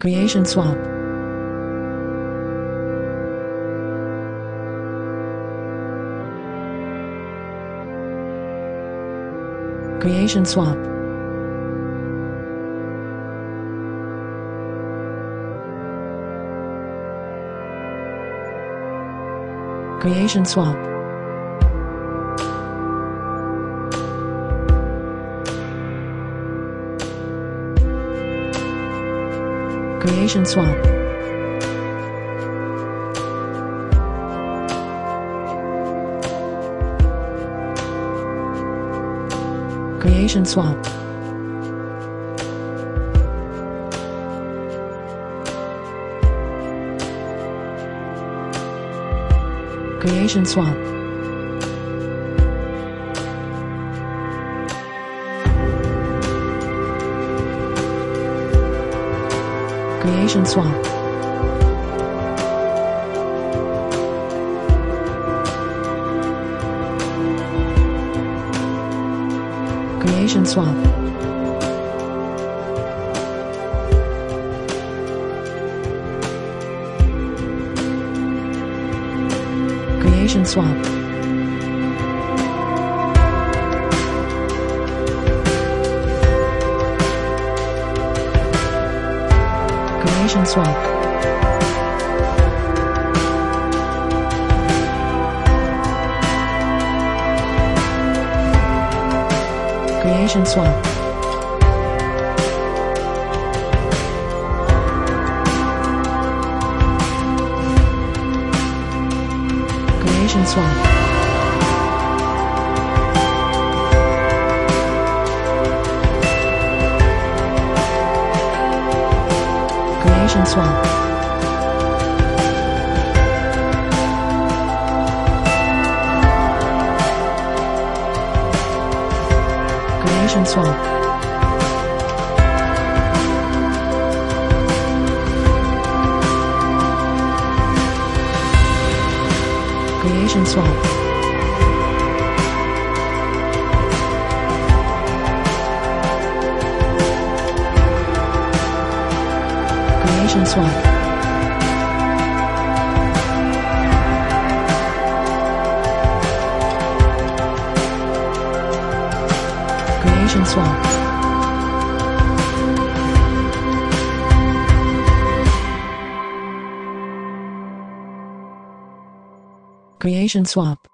Creation swap. Creation swap. Creation swap. Creation swap. Creation swap. Creation swap. Creation swap. Creation swap. Creation swap. Creation swap. Creation swap. Creation swap. Creation swap. Creation swap. Creation swap. Creation swap. Creation swap. Creation swap.